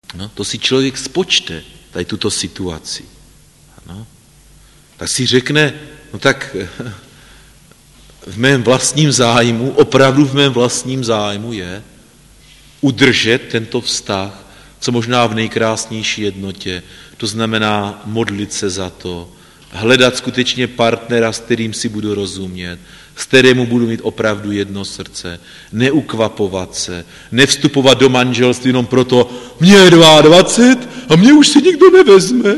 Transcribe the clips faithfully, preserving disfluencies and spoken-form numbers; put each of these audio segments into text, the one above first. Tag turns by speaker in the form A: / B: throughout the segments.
A: No, to si člověk spočte, tady tuto situaci. Ano. Tak si řekne, no tak v mém vlastním zájmu, opravdu v mém vlastním zájmu je udržet tento vztah, co možná v nejkrásnější jednotě. To znamená modlit se za to, hledat skutečně partnera, s kterým si budu rozumět, s kterému budu mít opravdu jedno srdce, neukvapovat se, nevstupovat do manželství jenom proto, mě je dvacet dva a mě už si nikdo nevezme.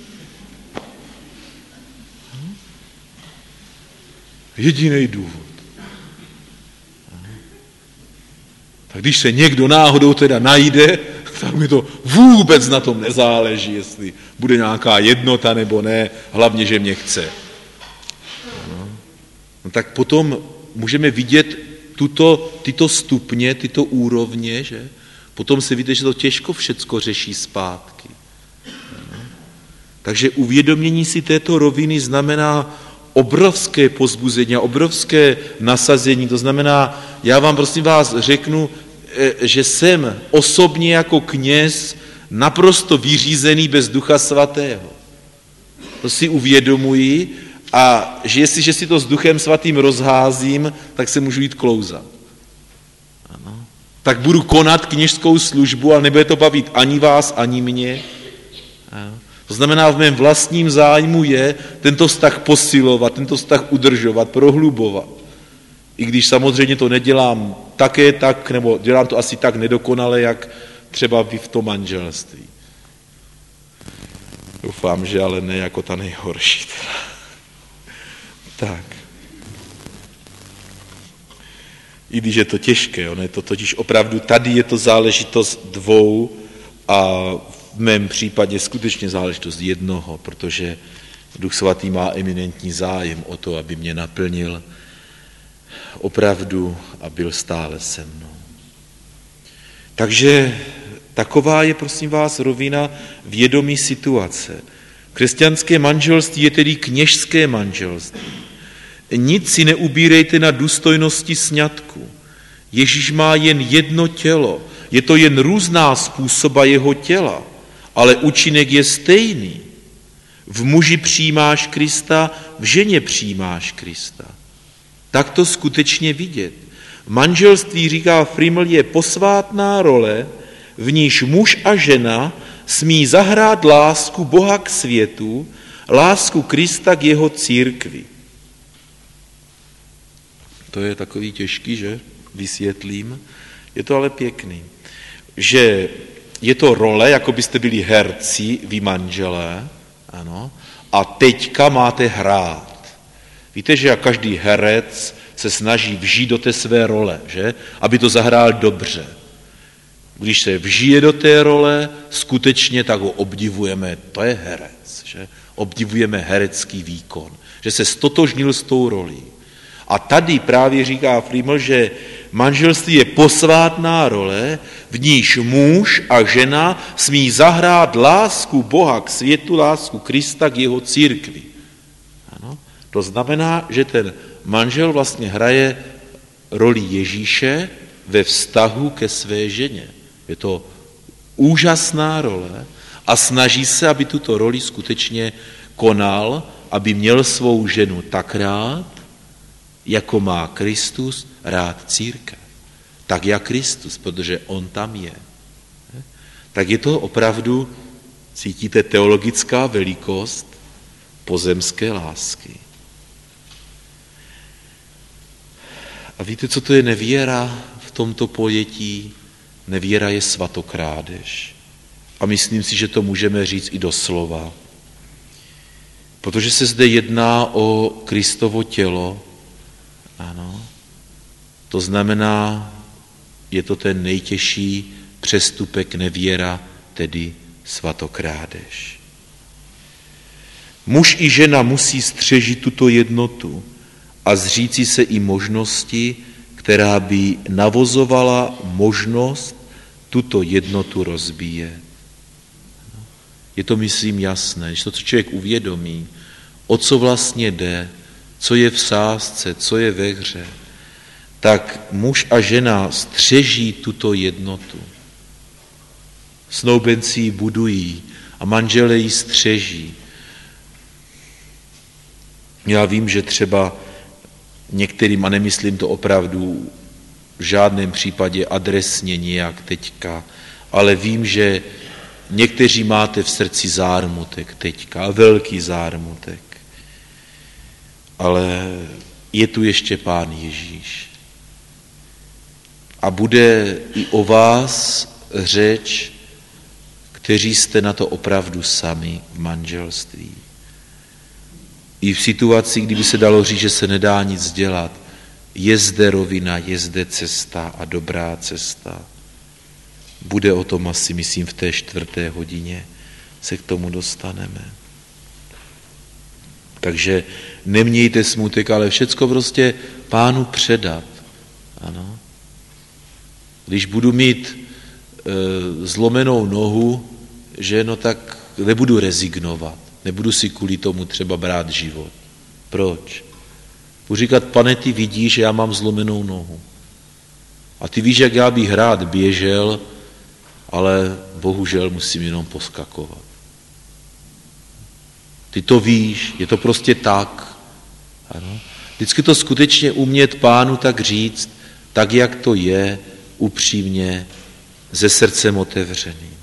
A: Jediný důvod. Tak když se někdo náhodou teda najde, tak mi to vůbec na tom nezáleží, jestli bude nějaká jednota nebo ne, hlavně, že mě chce. No. No tak potom můžeme vidět tuto, tyto stupně, tyto úrovně, že? Potom se vidí, že to těžko všecko řeší zpátky. No. Takže uvědomění si této roviny znamená obrovské pozbuzení a obrovské nasazení. To znamená, já vám prosím vás řeknu, že jsem osobně jako kněz naprosto vyřízený bez Ducha Svatého. To si uvědomuji a že jestliže si to s Duchem Svatým rozházím, tak se můžu jít klouzat. Ano. Tak budu konat kněžskou službu, ale nebude to bavit ani vás, ani mě. Ano. To znamená, v mém vlastním zájmu je tento vztah posilovat, tento vztah udržovat, prohlubovat. I když samozřejmě to nedělám také tak, nebo dělám to asi tak nedokonale, jak třeba vy v tom manželství. Doufám, že ale ne jako ta nejhorší. Tak. I když je to těžké, ono je to totiž opravdu, tady je to záležitost dvou a v mém případě skutečně záležitost jednoho, protože Duch Svatý má eminentní zájem o to, aby mě naplnil opravdu a byl stále se mnou. Takže taková je, prosím vás, rovina vědomí situace. Křesťanské manželství je tedy kněžské manželství. Nic si neubírejte na důstojnosti sňatku. Ježíš má jen jedno tělo. Je to jen různá způsoba jeho těla, ale účinek je stejný. V muži přijímáš Krista, v ženě přijímáš Krista. Tak to skutečně vidět. Manželství, říká Friml, je posvátná role, v níž muž a žena smí zahrát lásku Boha k světu, lásku Krista k jeho církvi. To je takový těžký, že? Vysvětlím. Je to ale pěkný. Že je to role, jako byste byli herci, vy manželé, ano, a teďka máte hrát. Víte, že každý herec se snaží vžít do té své role, že? Aby to zahrál dobře. Když se vžije do té role, skutečně tak ho obdivujeme, to je herec, že? Obdivujeme herecký výkon, že se stotožnil s tou rolí. A tady právě říká Friml, že manželství je posvátná role, v níž muž a žena smí zahrát lásku Boha k světu, lásku Krista k jeho církvi. Ano? To znamená, že ten manžel vlastně hraje roli Ježíše ve vztahu ke své ženě. Je to úžasná role a snaží se, aby tuto roli skutečně konal, aby měl svou ženu tak rád, jako má Kristus rád církev. Tak jak Kristus, protože on tam je. Tak je to opravdu, cítíte, teologická velikost pozemské lásky. A víte, co to je nevěra v tomto pojetí? Nevěra je svatokrádež. A myslím si, že to můžeme říct i doslova. Protože se zde jedná o Kristovo tělo, ano, to znamená, je to ten nejtěžší přestupek nevěra, tedy svatokrádež. Muž i žena musí střežit tuto jednotu a zříci se i možnosti, která by navozovala možnost tuto jednotu rozbíjet. Je to, myslím, jasné, že to, co člověk uvědomí, o co vlastně jde, co je v sázce, co je ve hře, tak muž a žena střeží tuto jednotu. Snoubenci ji budují a manželé ji střeží. Já vím, že třeba některým, a nemyslím to opravdu v žádném případě adresně nějak teďka, ale vím, že někteří máte v srdci zármutek teďka, velký zármutek. Ale je tu ještě Pán Ježíš. A bude i o vás řeč, kteří jste na to opravdu sami v manželství. I v situaci, kdyby se dalo říct, že se nedá nic dělat, je zde rovina, je zde cesta a dobrá cesta. Bude o tom asi, myslím, v té čtvrté hodině se k tomu dostaneme. Takže nemějte smutek, ale všecko prostě Pánu předat. Ano. Když budu mít e, zlomenou nohu, že no tak nebudu rezignovat, nebudu si kvůli tomu třeba brát život. Proč? Budu říkat, Pane, ty vidíš, že já mám zlomenou nohu. A ty víš, jak já bych rád běžel, ale bohužel musím jenom poskakovat. Ty to víš, je to prostě tak. Ano. Vždycky to skutečně umět Pánu tak říct, tak, jak to je, upřímně, se srdcem otevřeným.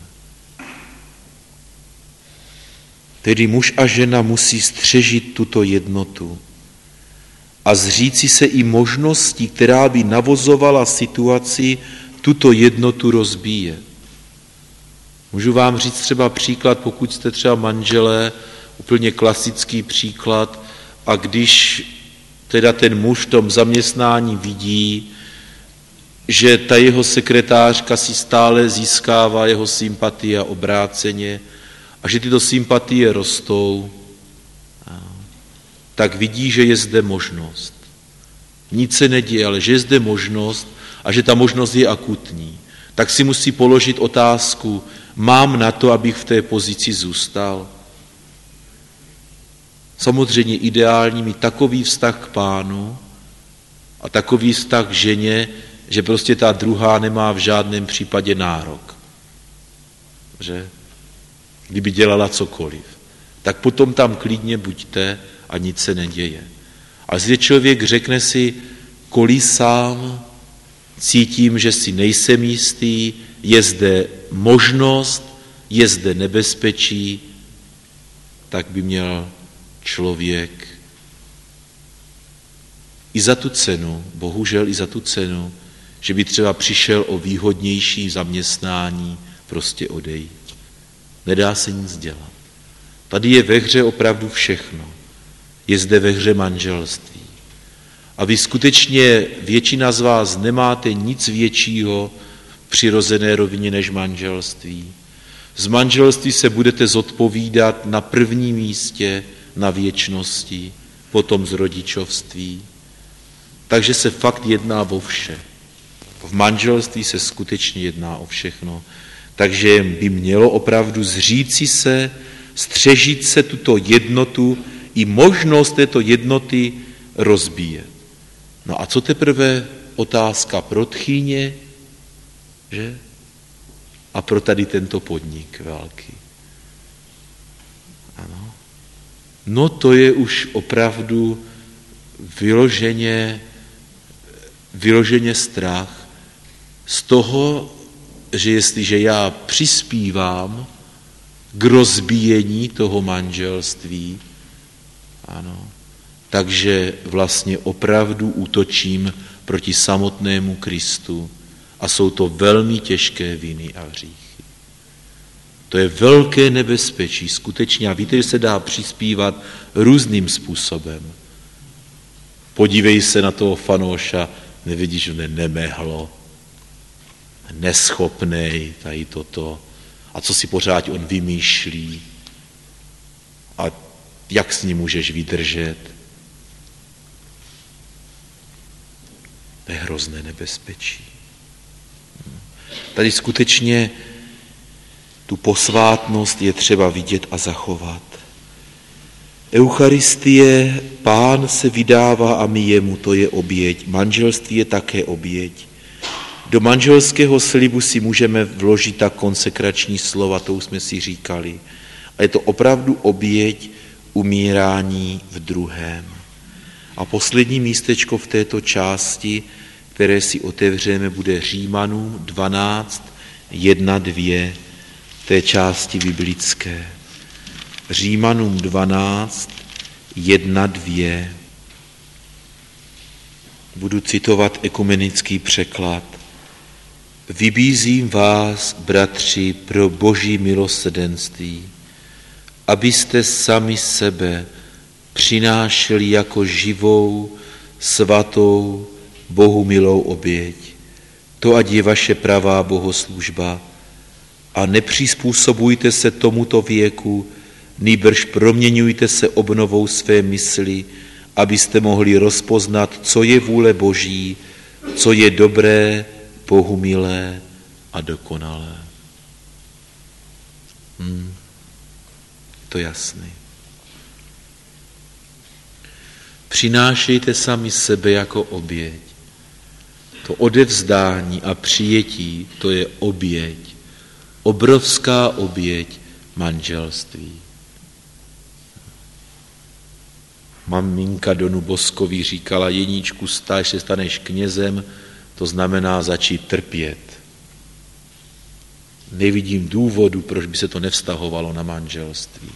A: Tedy muž a žena musí střežit tuto jednotu a zříci se i možností, která by navozovala situaci, tuto jednotu rozbíjet. Můžu vám říct třeba příklad, pokud jste třeba manželé, úplně klasický příklad, a když teda ten muž v tom zaměstnání vidí, že ta jeho sekretářka si stále získává jeho sympatie a obráceně a že tyto sympatie rostou, tak vidí, že je zde možnost. Nic se neděje, ale že je zde možnost a že ta možnost je akutní. Tak si musí položit otázku, mám na to, abych v té pozici zůstal? Samozřejmě ideální mít takový vztah k Pánu a takový vztah k ženě, že prostě ta druhá nemá v žádném případě nárok. Že? Kdyby dělala cokoliv. Tak potom tam klidně buďte a nic se neděje. A zde člověk řekne si, kolísám, cítím, že si nejsem jistý, je zde možnost, je zde nebezpečí, tak by měl člověk i za tu cenu, bohužel i za tu cenu, že by třeba přišel o výhodnější zaměstnání, prostě odejít. Nedá se nic dělat. Tady je ve hře opravdu všechno. Je zde ve hře manželství. A vy skutečně, většina z vás, nemáte nic většího v přirozené rovině než manželství. Z manželství se budete zodpovídat na prvním místě na věčnosti, potom z rodičovství. Takže se fakt jedná o vše. V manželství se skutečně jedná o všechno. Takže by mělo opravdu zříci se, střežit se tuto jednotu i možnost této jednoty rozbíjet. No a co teprve otázka pro tchýně, že? A pro tady tento podnik velký. Ano. No to je už opravdu vyloženě, vyloženě strach z toho, že jestliže já přispívám k rozbíjení toho manželství, ano, takže vlastně opravdu útočím proti samotnému Kristu a jsou to velmi těžké viny a hříchy. To je velké nebezpečí, skutečně. A víte, že se dá přispívat různým způsobem. Podívej se na toho fanouša, nevidíš, že ne nemehlo, neschopnej, tady toto. A co si pořád on vymýšlí? A jak s ním můžeš vydržet? To je hrozné nebezpečí. Tady skutečně tu posvátnost je třeba vidět a zachovat. Eucharistie, Pán se vydává a my jemu, to je oběť. Manželství je také oběť. Do manželského slibu si můžeme vložit ta konsekrační slova, to už jsme si říkali. A je to opravdu oběť umírání v druhém. A poslední místečko v této části, které si otevřeme, bude Římanům dvanáct, jedna, dvě, té části biblické. Římanům dvanáct, jedna, dvě. Budu citovat ekumenický překlad. Vybízím vás, bratři, pro Boží milosrdenství, abyste sami sebe přinášeli jako živou, svatou, Bohu milou oběť. To ať je vaše pravá bohoslužba a nepřizpůsobujte se tomuto věku, nýbrž proměňujte se obnovou své mysli, abyste mohli rozpoznat, co je vůle Boží, co je dobré, Bohu milé a dokonalé. Hmm. To jasný. Přinášejte sami sebe jako oběť. To odevzdání a přijetí, to je oběť. Obrovská oběť manželství. Maminka Donu Boskovi říkala, Jeníčku, až se staneš knězem, to znamená začít trpět. Nevidím důvodu, proč by se to nevztahovalo na manželství.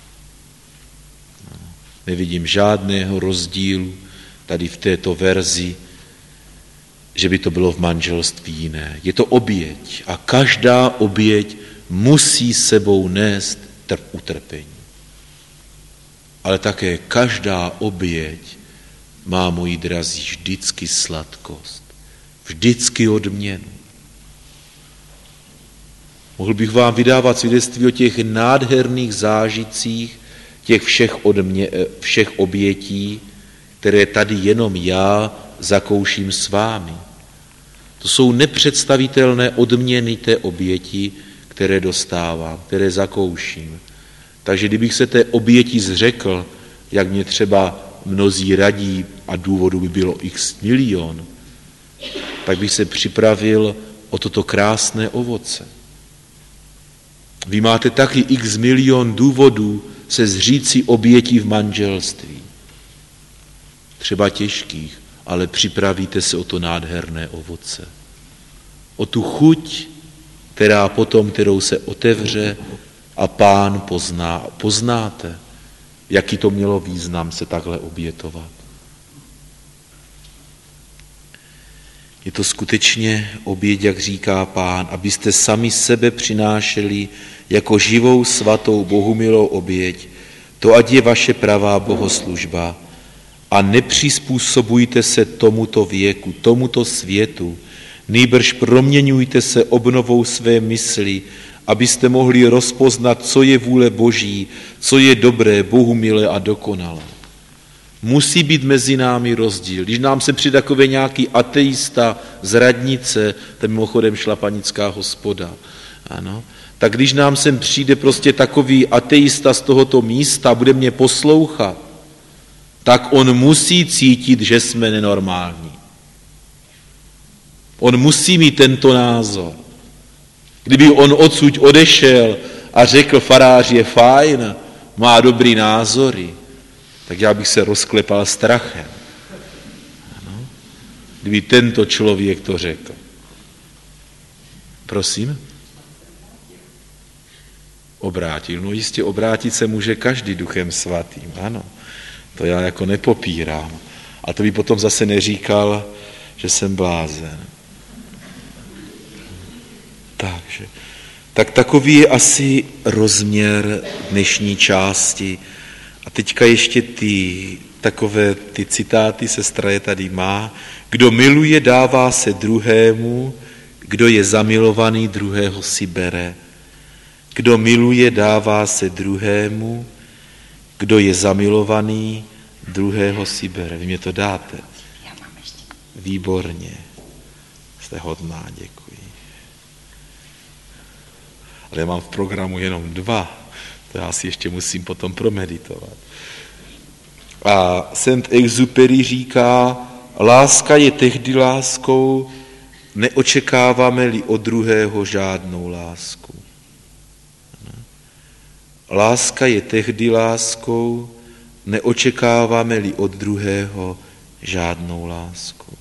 A: Nevidím žádného rozdílu tady v této verzi, že by to bylo v manželství jiné. Je to oběť a každá oběť musí sebou nést trp utrpení. Ale také každá oběť má, moji drazí, vždycky sladkost, vždycky odměnu. Mohl bych vám vydávat svědectví o těch nádherných zážitcích, těch všech, odmě, všech obětí, které tady jenom já zakouším s vámi. To jsou nepředstavitelné odměny té oběti, které dostávám, které zakouším. Takže kdybych se té oběti zřekl, jak mě třeba mnozí radí a důvodu by bylo x milion, tak bych se připravil o toto krásné ovoce. Vy máte taky x milion důvodů se zříci obětí v manželství. Třeba těžkých, ale připravíte se o to nádherné ovoce. O tu chuť, která potom, kterou se otevře a Pán pozná. Poznáte, jaký to mělo význam se takhle obětovat. Je to skutečně oběť, jak říká Pán, abyste sami sebe přinášeli jako živou, svatou, bohumilou oběť. To ať je vaše pravá bohoslužba. A nepřizpůsobujte se tomuto věku, tomuto světu, nýbrž proměňujte se obnovou své mysli, abyste mohli rozpoznat, co je vůle Boží, co je dobré, bohumilé a dokonalé. Musí být mezi námi rozdíl. Když nám se přijde takový nějaký ateista z radnice, to je mimochodem šlapanická hospoda, ano, tak když nám sem přijde prostě takový ateista z tohoto místa, bude mě poslouchat, tak on musí cítit, že jsme nenormální. On musí mít tento názor. Kdyby on odsud odešel a řekl, farář je fajn, má dobrý názory, tak já bych se rozklepal strachem. Ano? Kdyby tento člověk to řekl. Prosím? Obrátil. No jistě obrátit se může každý Duchem Svatým, ano. To já jako nepopírám. A to by potom zase neříkal, že jsem blázen. Takže, tak takový je asi rozměr dnešní části. A teďka ještě ty takové ty citáty sestra je tady má. Kdo miluje, dává se druhému, kdo je zamilovaný, druhého si bere. Kdo miluje, dává se druhému, kdo je zamilovaný, druhého si bere. Vy mě to dáte? Výborně. Jste hodná, děkuji. Ale já mám v programu jenom dva. To já si ještě musím potom promeditovat. A Saint-Exupéry říká, láska je tehdy láskou, neočekáváme-li od druhého žádnou lásku. Láska je tehdy láskou, neočekáváme-li od druhého žádnou lásku.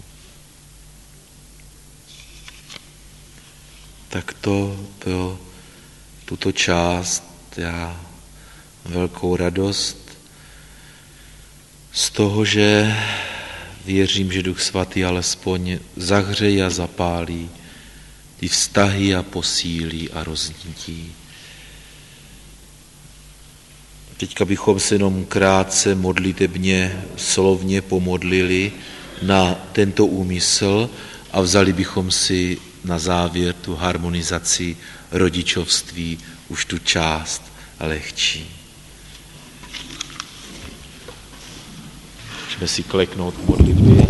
A: Tak to pro tuto část já velkou radost z toho, že věřím, že Duch Svatý alespoň zahřeje a zapálí ty vztahy a posílí a roznítí. Teďka bychom se jenom krátce modlitebně, slovně pomodlili na tento úmysl a vzali bychom si na závěr tu harmonizaci rodičovství, už tu část lehčí. Můžeme si kleknout v modlitbě.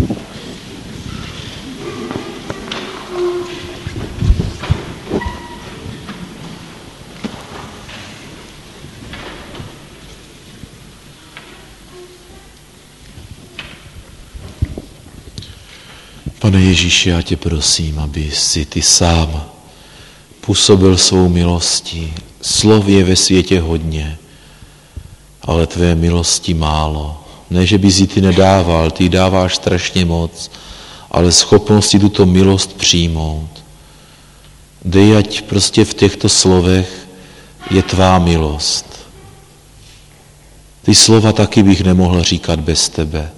A: Pane Ježíši, já tě prosím, aby si ty sám působil svou milostí. Slov je ve světě hodně, ale tvé milosti málo. Ne, že bys ji ty nedával, ty dáváš strašně moc, ale schopnosti tuto milost přijmout. Dej, ať prostě v těchto slovech je tvá milost. Ty slova taky bych nemohl říkat bez tebe.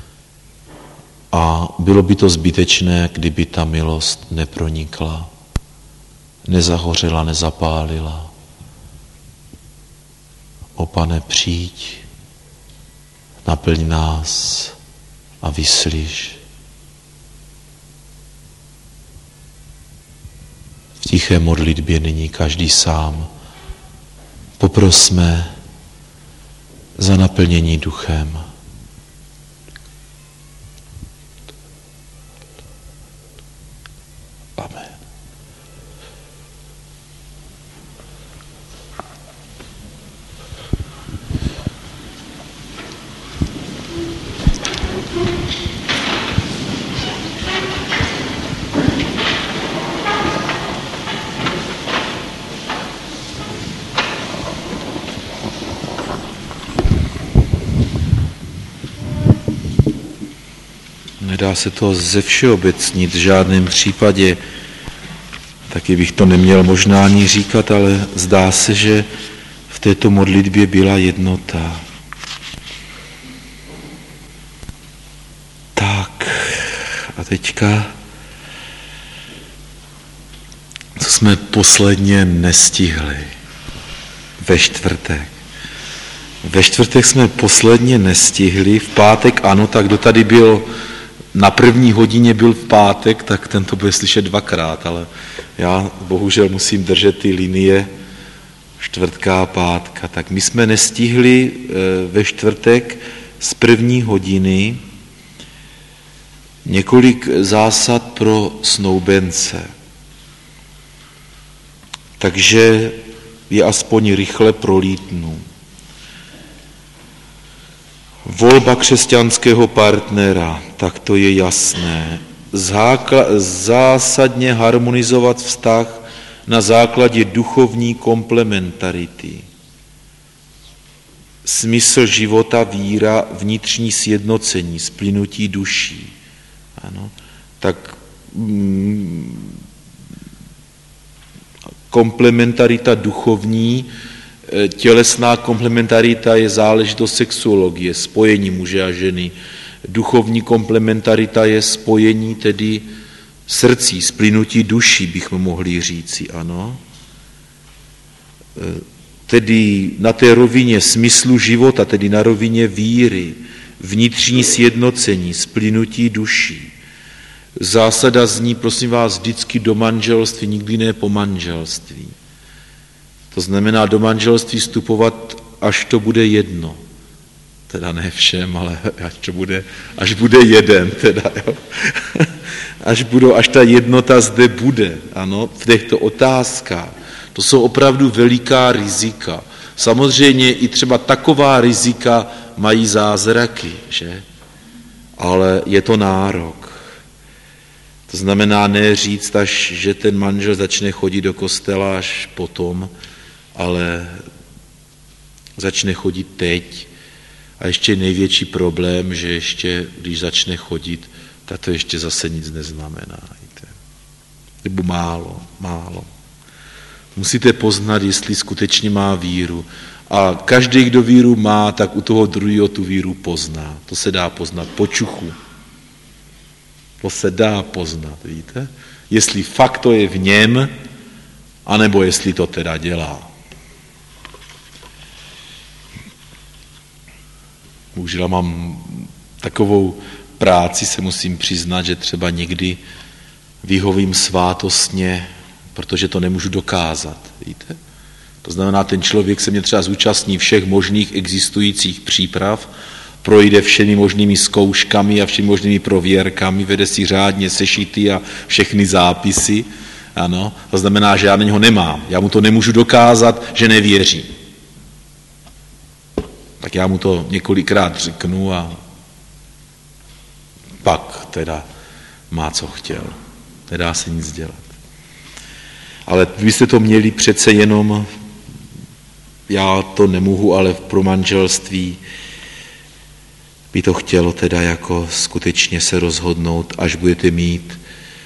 A: A bylo by to zbytečné, kdyby ta milost nepronikla, nezahořela, nezapálila. O Pane, přijď, naplň nás a vyslyš. V tiché modlitbě nyní každý sám poprosme za naplnění duchem. Amen. Nedá se to ze všeobecnit v žádném případě, taky bych to neměl možná ani říkat, ale zdá se, že v této modlitbě byla jednota. Tak a teďka, co jsme posledně nestihli ve čtvrtek. Ve čtvrtek jsme posledně nestihli, v pátek ano, tak kdo tady byl na první hodině byl v pátek, tak ten to bude slyšet dvakrát, ale já bohužel musím držet ty linie čtvrtka a pátka. Tak my jsme nestihli ve čtvrtek z první hodiny několik zásad pro snoubence. Takže je aspoň rychle prolítnu. Volba křesťanského partnera, tak to je jasné. Zákla, zásadně harmonizovat vztah na základě duchovní komplementarity. Smysl života, víra, vnitřní sjednocení, splynutí duší. Ano, tak mm, komplementarita duchovní, tělesná komplementarita je záležitost sexuologie, spojení muže a ženy. Duchovní komplementarita je spojení tedy srdcí, splynutí duší, bychom mohli říci, ano. Tedy na té rovině smyslu života, tedy na rovině víry, vnitřní sjednocení, splynutí duší. Zásada zní, prosím vás, vždycky do manželství, nikdy ne po manželství. To znamená do manželství vstupovat, až to bude jedno. Teda ne všem, ale až, to bude, až bude jeden. Teda, jo. Až, budou, až ta jednota zde bude, ano, v těchto otázkách. To jsou opravdu veliká rizika. Samozřejmě i třeba taková rizika mají zázraky, že? Ale je to nárok. To znamená ne říct až, že ten manžel začne chodit do kostela až potom, ale začne chodit teď. A ještě největší problém, že ještě, když začne chodit, tak to ještě zase nic neznamená. Nebo málo, málo. Musíte poznat, jestli skutečně má víru. A každý, kdo víru má, tak u toho druhého tu víru pozná. To se dá poznat po čuchu. To se dá poznat, víte? Jestli fakt to je v něm, anebo jestli to teda dělá. Užila mám takovou práci, se musím přiznat, že třeba někdy vyhovím svátostně, protože to nemůžu dokázat, víte? To znamená, ten člověk se mě třeba zúčastní všech možných existujících příprav, projde všemi možnými zkouškami a všemi možnými prověrkami, vede si řádně sešity a všechny zápisy, ano, to znamená, že já na něho nemám, já mu to nemůžu dokázat, že nevěří. Tak já mu to několikrát řeknu a pak teda má, co chtěl. Nedá se nic dělat. Ale vy byste to měli přece jenom, já to nemohu, ale pro manželství by to chtělo teda jako skutečně se rozhodnout, až budete mít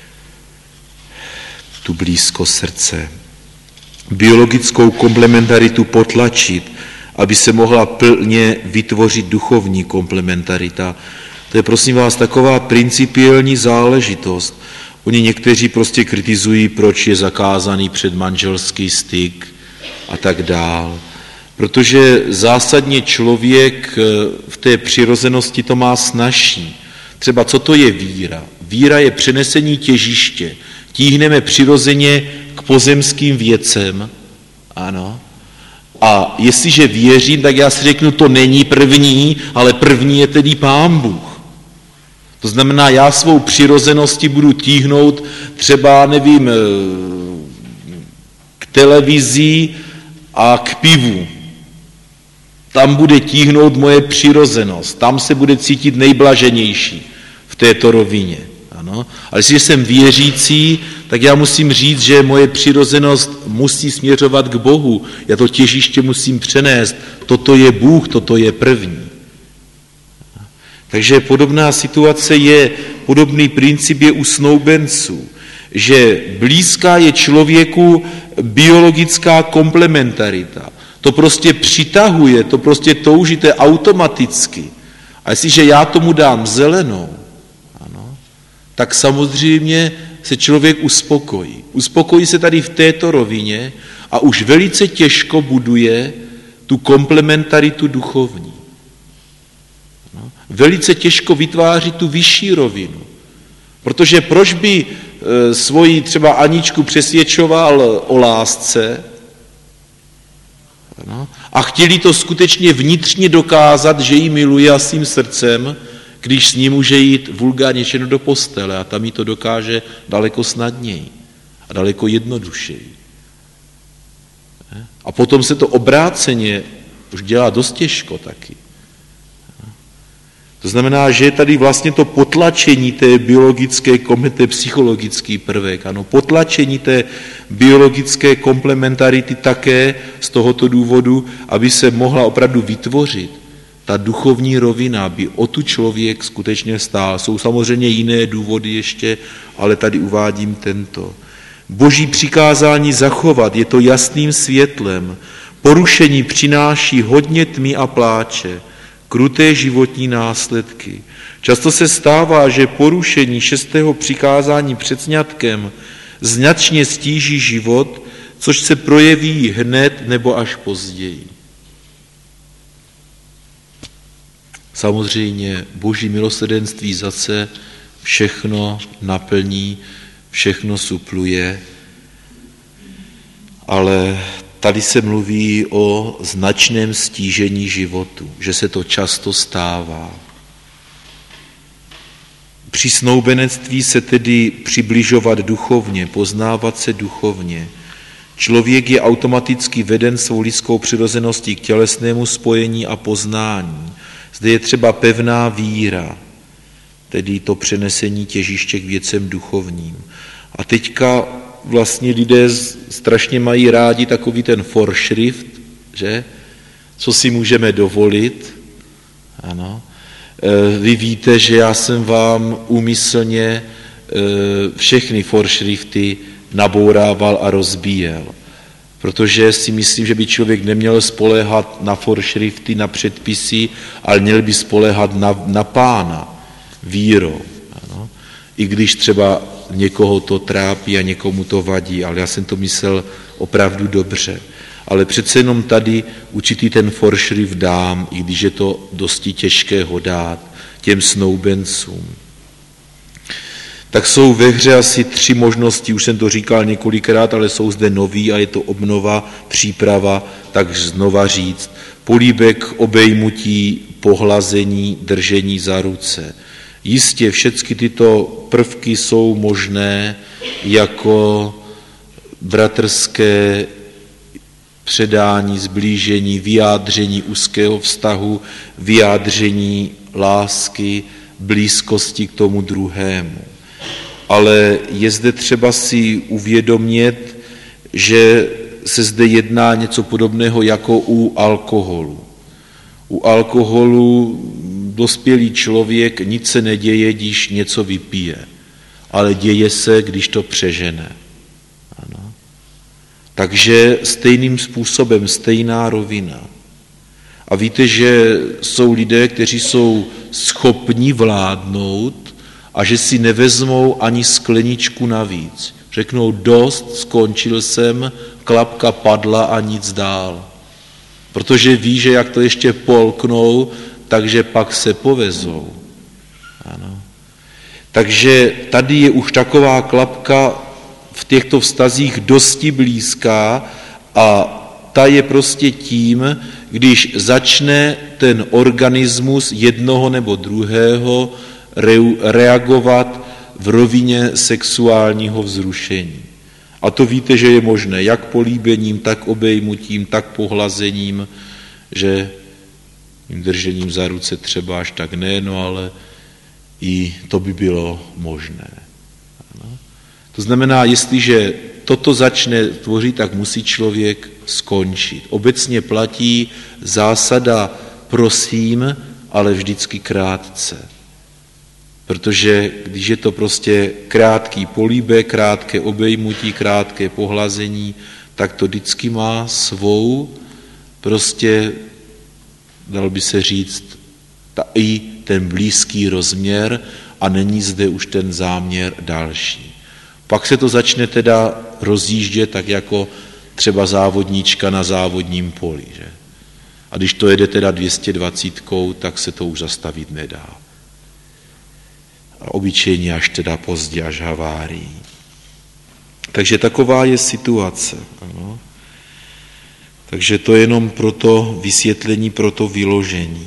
A: tu blízkost srdce. Biologickou komplementaritu potlačit, aby se mohla plně vytvořit duchovní komplementarita. To je, prosím vás, taková principiální záležitost. Oni někteří prostě kritizují, proč je zakázaný předmanželský styk a tak dál. Protože zásadně člověk v té přirozenosti to má snazší. Třeba co to je víra? Víra je přenesení těžiště. Tíhneme přirozeně k pozemským věcem, ano. A jestliže věřím, tak já si řeknu, to není první, ale první je tedy Pán Bůh. To znamená, já svou přirozeností budu tíhnout třeba, nevím, k televizi a k pivu. Tam bude tíhnout moje přirozenost, tam se bude cítit nejblaženější v této rovině. Ano. Ale jestliže jsem věřící, tak já musím říct, že moje přirozenost musí směřovat k Bohu. Já to těžiště musím přenést. Toto je Bůh, toto je první. Takže podobná situace je, podobný princip je u snoubenců, že blízká je člověku biologická komplementarita. To prostě přitahuje, to prostě toužíte automaticky. A jestliže já tomu dám zelenou, ano, tak samozřejmě se člověk uspokojí. Uspokojí se tady v této rovině a už velice těžko buduje tu komplementaritu duchovní. No, velice těžko vytváří tu vyšší rovinu. Protože proč by e, svoji třeba Aničku přesvědčoval o lásce, no, a chtěli to skutečně vnitřně dokázat, že ji miluje a svým srdcem, když s ní může jít vulgárně řečeno do postele a tam jí to dokáže daleko snadněji a daleko jednodušeji. A potom se to obráceně už dělá dost těžko taky. To znamená, že je tady vlastně to potlačení té biologické, té psychologický prvek, ano, potlačení té biologické komplementarity také z tohoto důvodu, aby se mohla opravdu vytvořit ta duchovní rovina, aby o tu člověk skutečně stál. Jsou samozřejmě jiné důvody ještě, ale tady uvádím tento. Boží přikázání zachovat, je to jasným světlem. Porušení přináší hodně tmy a pláče, kruté životní následky. Často se stává, že porušení šestého přikázání před sňatkem značně stíží život, což se projeví hned nebo až později. Samozřejmě Boží milosrdenství zase všechno naplní, všechno supluje, ale tady se mluví o značném stížení životu, že se to často stává. Při snoubenectví se tedy přibližovat duchovně, poznávat se duchovně. Člověk je automaticky veden svou lidskou přirozeností k tělesnému spojení a poznání. Zde je třeba pevná víra. tedy to přenesení těžiště k věcem duchovním. A teďka vlastně lidé strašně mají rádi takový ten Vorschrift, že? Co si můžeme dovolit. Ano. Vy víte, že já jsem vám úmyslně všechny Vorschrifty nabourával a rozbíjel. Protože si myslím, že by člověk neměl spoléhat na Vorschrifty, na předpisy, ale měl by spoléhat na, na Pána vírou. Ano. I když třeba někoho to trápí a někomu to vadí, ale já jsem to myslel opravdu dobře. Ale přece jenom tady určitý ten Vorschrift dám, i když je to dosti těžké ho dát těm snoubencům. Tak jsou ve hře asi tři možnosti, už jsem to říkal několikrát, ale jsou zde nový a je to obnova, příprava, tak znova říct. Políbek, obejmutí, pohlazení, držení za ruce. Jistě všechny tyto prvky jsou možné jako bratrské předání, zblížení, vyjádření úzkého vztahu, vyjádření lásky, blízkosti k tomu druhému. Ale je zde třeba si uvědomět, že se zde jedná něco podobného jako u alkoholu. U alkoholu dospělý člověk nic se neděje, když něco vypije, ale děje se, když to přežene. Ano. Takže stejným způsobem, stejná rovina. A víte, že jsou lidé, kteří jsou schopni vládnout a že si nevezmou ani skleničku navíc. Řeknou dost, skončil jsem, klapka padla a nic dál. Protože ví, že jak to ještě polknou, takže pak se povezou. Ano. Takže tady je už taková klapka v těchto vztazích dosti blízká a ta je prostě tím, když začne ten organismus jednoho nebo druhého reagovat v rovině sexuálního vzrušení. A to víte, že je možné jak políbením, tak obejmutím, tak pohlazením, že držením za ruce třeba až tak ne, no ale i to by bylo možné. Ano. To znamená, jestliže toto začne tvořit, tak musí člověk skončit. Obecně platí zásada prosím, ale vždycky krátce. Protože když je to prostě krátký políbek, krátké obejmutí, krátké pohlazení, tak to vždycky má svou prostě, dalo by se říct, ta, i ten blízký rozměr a není zde už ten záměr další. Pak se to začne teda rozjíždět tak jako třeba závodníčka na závodním poli. Že? A když to jede teda dvě stě dvacet, tak se to už zastavit nedá. A obyčejně až teda pozdě, až havárií. Takže taková je situace. Ano. Takže to je jenom pro to vysvětlení, pro to vyložení.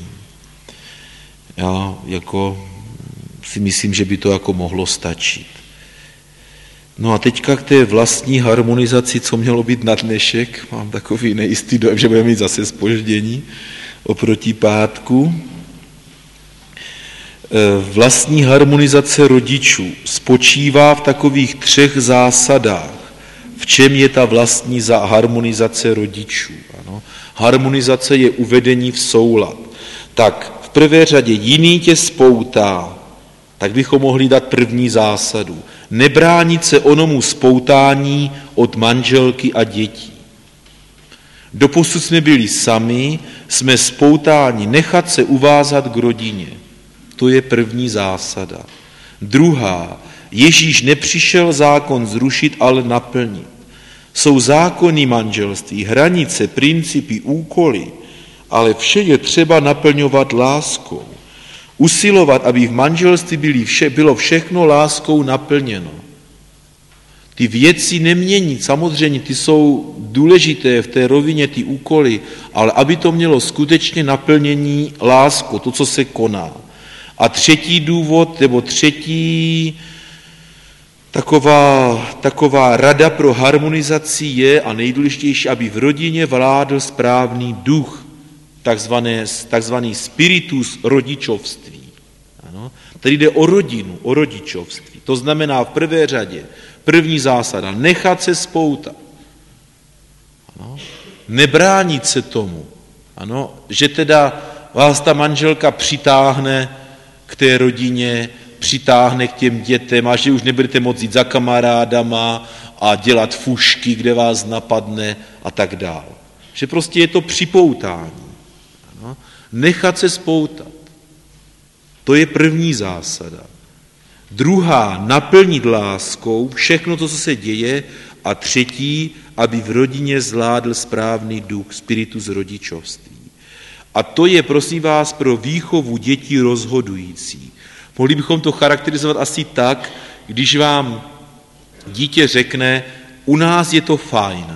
A: Já jako si myslím, že by to jako mohlo stačit. No a teďka k té vlastní harmonizaci, co mělo být na dnešek, mám takový nejistý dojem, že budeme mít zase zpoždění oproti pátku. Vlastní harmonizace rodičů spočívá v takových třech zásadách. V čem je ta vlastní harmonizace rodičů? Ano. Harmonizace je uvedení v soulad. Tak v prvé řadě jiný tě spoutá, tak bychom mohli dát první zásadu. Nebránit se onomu spoutání od manželky a dětí. Doposud jsme byli sami, jsme spoutáni nechat se uvázat k rodině. To je první zásada. Druhá, Ježíš nepřišel zákon zrušit, ale naplnit. Jsou zákony manželství, hranice, principy, úkoly, ale vše je třeba naplňovat láskou. Usilovat, aby v manželství byly vše, bylo všechno láskou naplněno. Ty věci neměnit, samozřejmě ty jsou důležité v té rovině, ty úkoly, ale aby to mělo skutečně naplnění láskou, to, co se koná. A třetí důvod, nebo třetí taková, taková rada pro harmonizaci je a nejdůležitější, aby v rodině vládl správný duch, takzvané, takzvaný spiritus rodičovství. Ano? Tady jde o rodinu, o rodičovství. To znamená v prvé řadě, první zásada, nechat se spoutat. Ano? Nebránit se tomu. Ano? Že teda vás ta manželka přitáhne k té rodině, přitáhne k těm dětem a že už nebudete moct jít za kamarádama a dělat fušky, kde vás napadne a tak dál. Že prostě je to připoutání. Ano? Nechat se spoutat. To je první zásada. Druhá, naplnit láskou všechno to, co se děje. A třetí, aby v rodině zvládl správný duch, spiritus rodičovství. A to je, prosím vás, pro výchovu dětí rozhodující. Mohli bychom to charakterizovat asi tak, když vám dítě řekne, u nás je to fajn,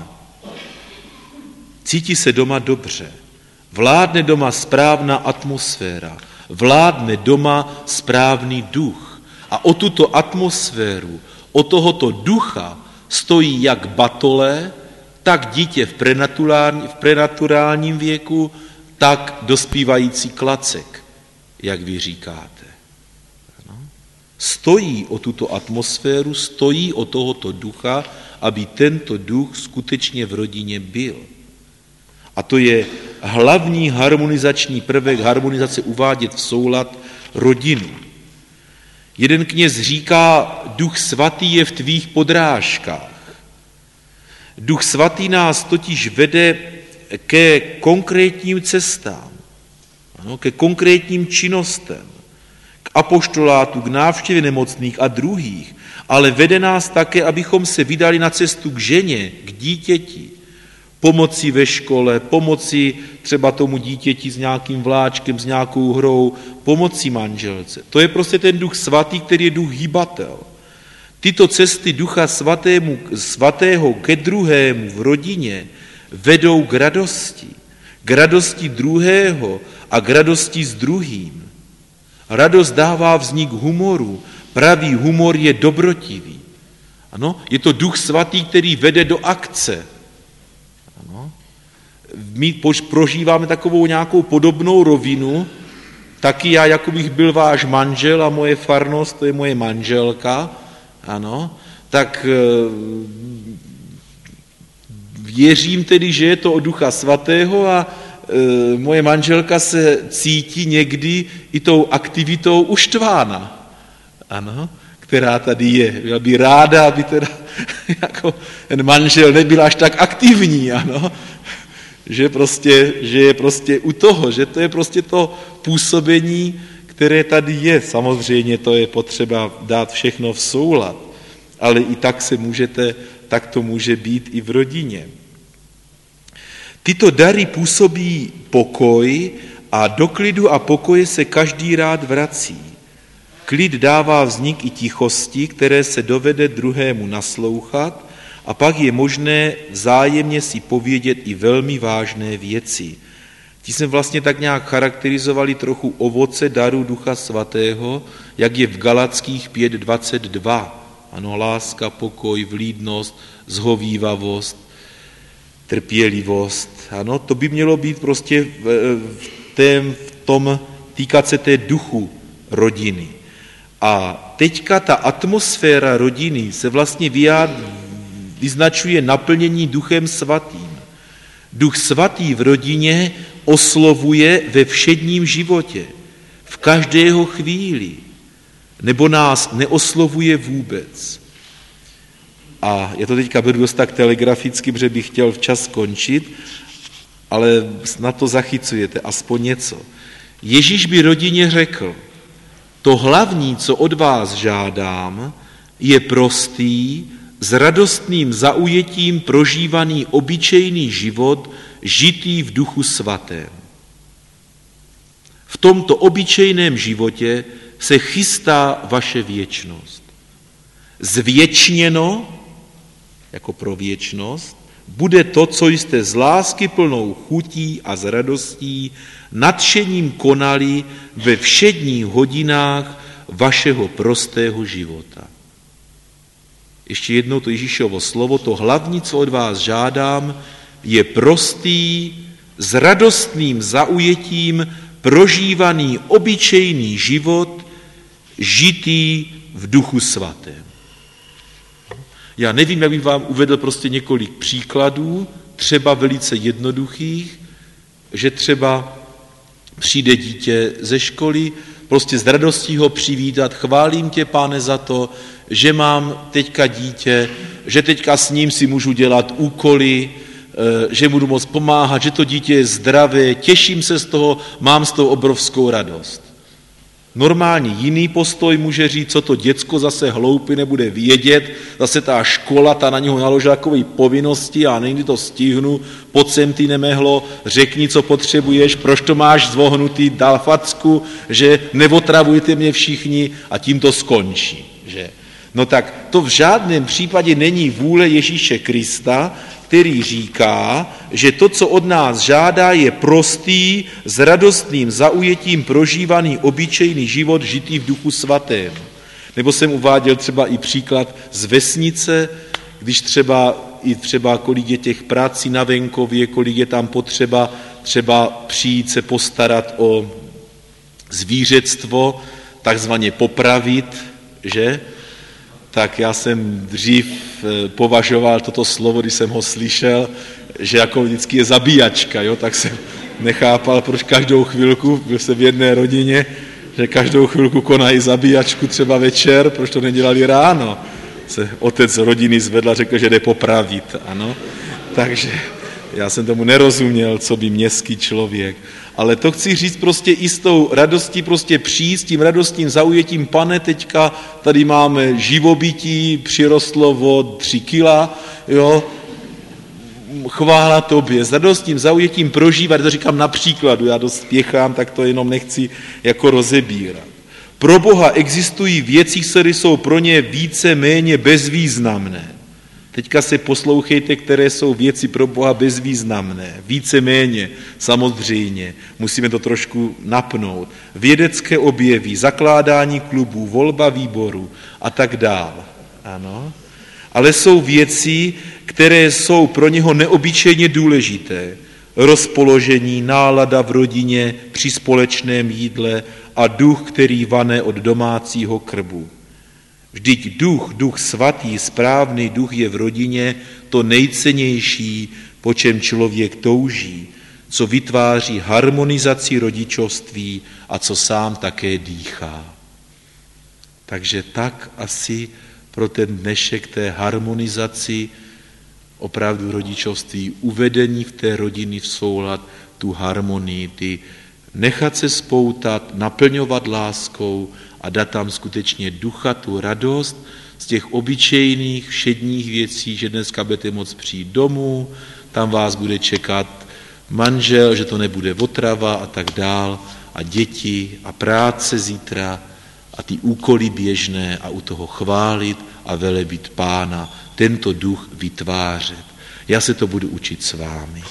A: cítí se doma dobře, vládne doma správná atmosféra, vládne doma správný duch. A o tuto atmosféru, o tohoto ducha stojí jak batole, tak dítě v prenaturální, v prenaturálním věku, tak dospívající klacek, jak vy říkáte. No. Stojí o tuto atmosféru, stojí o tohoto ducha, aby tento duch skutečně v rodině byl. A to je hlavní harmonizační prvek, harmonizace uvádět v soulad rodinu. Jeden kněz říká, Duch svatý je v tvých podrážkách. Duch svatý nás totiž vede ke konkrétním cestám, ano, ke konkrétním činnostem, k apoštolátu, k návštěvě nemocných a druhých, ale vede nás také, abychom se vydali na cestu k ženě, k dítěti, pomoci ve škole, pomoci třeba tomu dítěti s nějakým vláčkem, s nějakou hrou, pomoci manželce. To je prostě ten Duch svatý, který je duch hýbatel. Tyto cesty Ducha svatému, svatého ke druhému v rodině vedou k radosti. K radosti druhého a k radosti s druhým. Radost dává vznik humoru. Pravý humor je dobrotivý. Ano? Je to Duch svatý, který vede do akce. Ano? My prožíváme takovou nějakou podobnou rovinu, taky já, jako bych byl váš manžel a moje farnost, to je moje manželka, ano, tak věřím tedy, že je to od Ducha svatého a e, moje manželka se cítí někdy i tou aktivitou uštvána, ano, která tady je. Byla by ráda, aby teda jako ten manžel nebyl až tak aktivní, ano, že, prostě, že je prostě u toho, že to je prostě to působení, které tady je. Samozřejmě to je potřeba dát všechno v soulad, ale i tak se můžete, tak to může být i v rodině. Tyto dary působí pokoj a do klidu a pokoje se každý rád vrací. Klid dává vznik i tichosti, které se dovede druhému naslouchat a pak je možné vzájemně si povědět i velmi vážné věci. Ti jsme vlastně tak nějak charakterizovali trochu ovoce daru Ducha svatého, jak je v Galackých pět dvacet dva. Ano, láska, pokoj, vlídnost, zhovívavost, trpělivost. Ano, to by mělo být prostě v, v, tém, v tom týkat se té duchu rodiny. A teďka ta atmosféra rodiny se vlastně vyjad, vyznačuje naplnění Duchem svatým. Duch svatý v rodině oslovuje ve všedním životě, v každého chvíli, nebo nás neoslovuje vůbec. A já to teďka beru dost tak telegraficky, protože bych chtěl včas skončit, ale snad to zachycujete, aspoň něco. Ježíš by rodině řekl, to hlavní, co od vás žádám, je prostý, s radostným zaujetím prožívaný obyčejný život, žitý v Duchu svatém. V tomto obyčejném životě se chystá vaše věčnost. Zvěčněno, jako pro věčnost, bude to, co jste z lásky plnou chutí a s radostí nadšením konali ve všedních hodinách vašeho prostého života. Ještě jednou to Ježíšovo slovo, to hlavní, co od vás žádám, je prostý, s radostným zaujetím prožívaný obyčejný život, žitý v duchu svatém. Já nevím, jak bych vám uvedl prostě několik příkladů, třeba velice jednoduchých, že třeba přijde dítě ze školy, prostě s radostí ho přivítat, chválím tě, Páne, za to, že mám teďka dítě, že teďka s ním si můžu dělat úkoly, že budu moct pomáhat, že to dítě je zdravé, těším se z toho, mám z toho obrovskou radost. Normálně jiný postoj může říct, co to děcko zase hloupy nebude vědět, zase ta škola, ta na něho naložila takové povinnosti a někdy to stihnu, pojď sem ty nemehlo, řekni, co potřebuješ, proč to máš zvohnutý, dal facku, že neotravujte mě všichni a tím to skončí. Že? No tak to v žádném případě není vůle Ježíše Krista, který říká, že to, co od nás žádá, je prostý, s radostným zaujetím prožívaný obyčejný život žitý v duchu svatém. Nebo jsem uváděl třeba i příklad z vesnice, když třeba i třeba kolik je těch prací na venkově, kolik je tam potřeba třeba přijít se postarat o zvířectvo, takzvaně popravit, že? Tak já jsem dřív považoval toto slovo, když jsem ho slyšel, že jako vždycky je zabíjačka, jo? Tak jsem nechápal, proč každou chvilku, byl jsem v jedné rodině, že každou chvilku konají zabíjačku třeba večer, proč to nedělali ráno. Se otec rodiny zvedl a řekl, že jde popravit, ano. Takže já jsem tomu nerozuměl, co by městský člověk. Ale to chci říct prostě i s tou radostí prostě přijít, s tím radostním zaujetím, Pane, teďka tady máme živobytí, přirostlo o tři kila, jo, chvála tobě, s radostním zaujetím prožívat, to říkám na příkladu, já dost spěchám, tak to jenom nechci jako rozebírat. Pro Boha existují věci, které jsou pro ně více méně bezvýznamné. Teďka se poslouchejte, které jsou věci pro Boha bezvýznamné, více méně, samozřejmě, musíme to trošku napnout. Vědecké objevy, zakládání klubů, volba výboru a tak dál. Ano. Ale jsou věci, které jsou pro něho neobyčejně důležité. Rozpoložení, nálada v rodině, při společném jídle a duch, který vane od domácího krbu. Vždyť duch, duch svatý, správný duch je v rodině to nejcennější, po čem člověk touží, co vytváří harmonizaci rodičovství a co sám také dýchá. Takže tak asi pro ten dnešek té harmonizaci opravdu rodičovství, uvedení v té rodiny v soulad, tu harmonii, ty nechat se spoutat, naplňovat láskou a dát tam skutečně ducha, tu radost z těch obyčejných všedních věcí, že dneska budete moct přijít domů, tam vás bude čekat manžel, že to nebude otrava a tak dál, a děti a práce zítra a ty úkoly běžné a u toho chválit a velebit Pána, tento duch vytvářet. Já se to budu učit s vámi.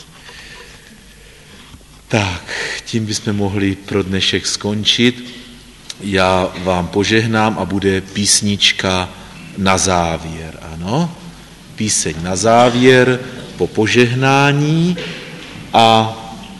A: Tak, tím bychom mohli pro dnešek skončit. Já vám požehnám a bude písnička na závěr, ano? Píseň na závěr po požehnání a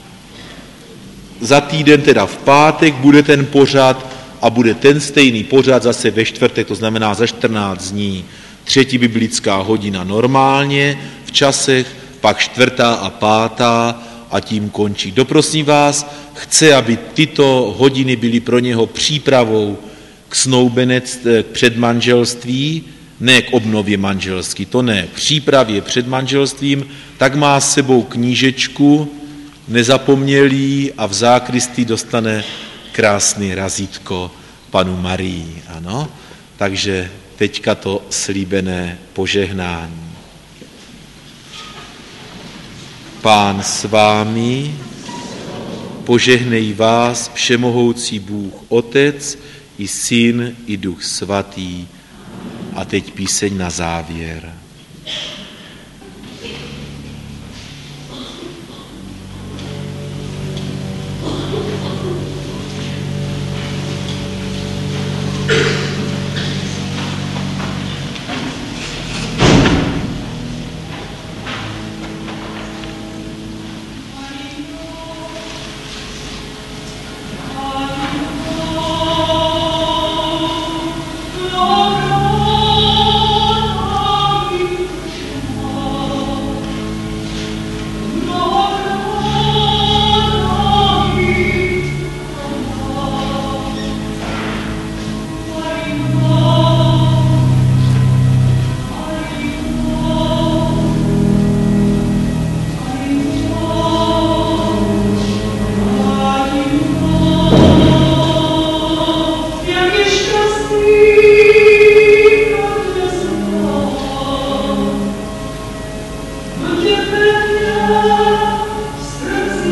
A: za týden, teda v pátek, bude ten pořad a bude ten stejný pořad zase ve čtvrtek, to znamená za čtrnáct dní. Třetí biblická hodina normálně v časech, pak čtvrtá a pátá a tím končí. Doprosím vás, chce, aby tyto hodiny byly pro něho přípravou k snoubenectví, k předmanželství, ne k obnově manželství, to ne, k přípravě před manželstvím, tak má s sebou knížečku, nezapomnělý a v zákristí dostane krásný razítko panu Marii, ano. Takže teďka to slíbené požehnání. Pán s vámi, požehnej vás všemohoucí Bůh Otec, i Syn, i Duch Svatý. A teď píseň na závěr.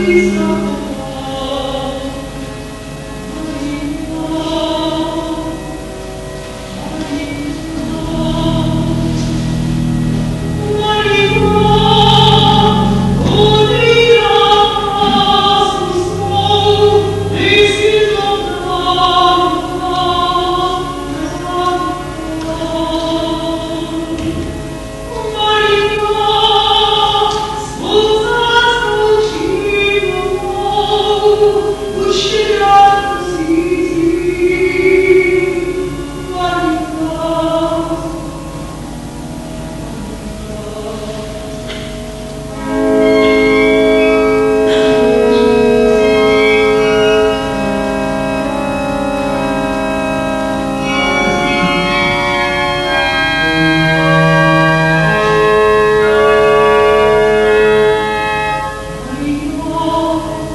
B: Oh,